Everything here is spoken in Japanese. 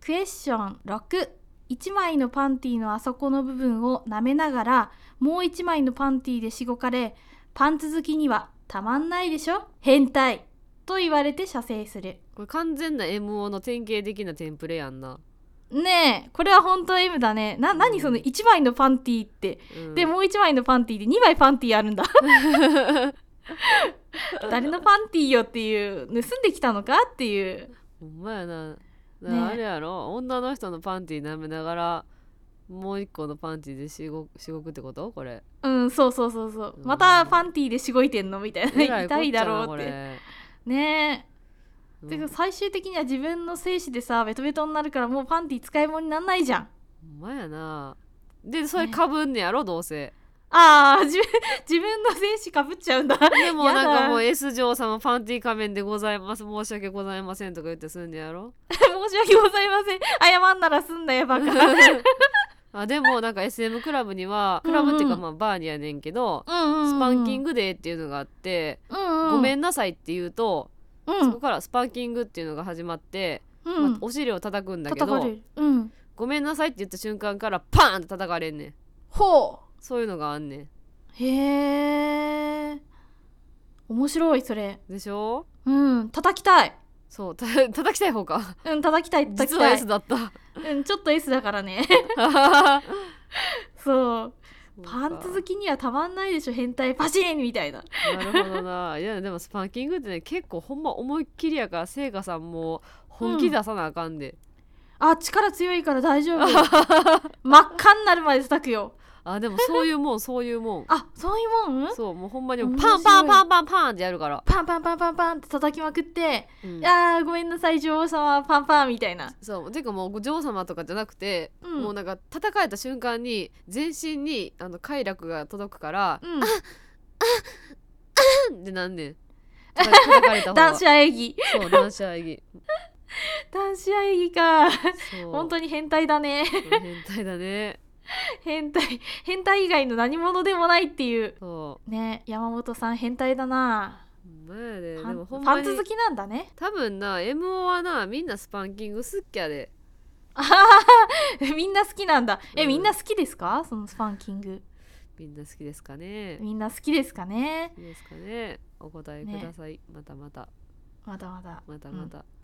クエスチョン6、1枚のパンティのあそこの部分を舐めながらもう1枚のパンティでしごかれ、パンツ好きにはたまんないでしょ変態と言われて射精する。 これ完全な MO の典型的なテンプレやんな。 ねえ、これは本当 M だね。何その1枚のパンティって、でもう1枚のパンティで2枚パンティあるんだ誰のパンティよっていう、盗んできたのかっていう。 ほんまやな。あれやろ、女の人のパンティ舐めながらもう一個のパンティでしごくってことこれ。 そう、またパンティでしごいてんのみたいな。痛いだろうってねえ。てか最終的には自分の精子でさベトベトになるから、もうパンティ使い物になんないじゃん。 ほんまやな。でそれかぶんねやろ、どうせ。 自分の精子かぶっちゃうんだ。 でもなんかもう S 嬢様パンティ仮面でございます、申し訳ございませんとか言ってすんねやろ申し訳ございません、謝んならすんだよバカでもなんか SM クラブには、クラブっていうかまあバーにやねんけど、スパンキングデーっていうのがあって、ごめんなさいって言うと、そこからスパンキングっていうのが始まって、お尻を叩くんだけど、ごめんなさいって言った瞬間からパーンって叩かれんねん。 ほう、 そういうのがあんねん。 へえ、面白いそれ。 でしょ。 叩きたい。 そう叩きたい方か。 叩きたい。 実は S だった。 ちょっと S だからねそうパンツ好きにはたまんないでしょ変態パシーンみたいな。 なるほどな。いやでもスパンキングってね、結構ほんま思いっきりやから、聖華さんも本気出さなあかんで、 力強いから大丈夫真っ赤になるまで叩くよ。 でもそういうもんそういうもんそういうもん。 そう、もうほんまにパンパンパンパンパンってやるから、 パンパンパンパンパンって叩きまくって、ごめんなさい女王様パンパンみたいな。 そうてかもう女王様とかじゃなくて、もうなんか叩かれた瞬間に全身に快楽が届くから、ってなんねん。叩かれた方が男子喘ぎ。 そう男子喘ぎ男子喘ぎか。 そう本当に変態だね。 変態だね。 変態以外の何者でもないっていう。 そうね、山本さん変態だな。 前で、でもほんパまにンツ好きなんだね。 多分な MO はな、みんなスパンキング好きやで。 みんな好きなんだ。みんな好きですか、そのスパンキング。 みんな好きですかね。 みんな好きですかね。 好きですかね。お答えください、またまた。 またまた。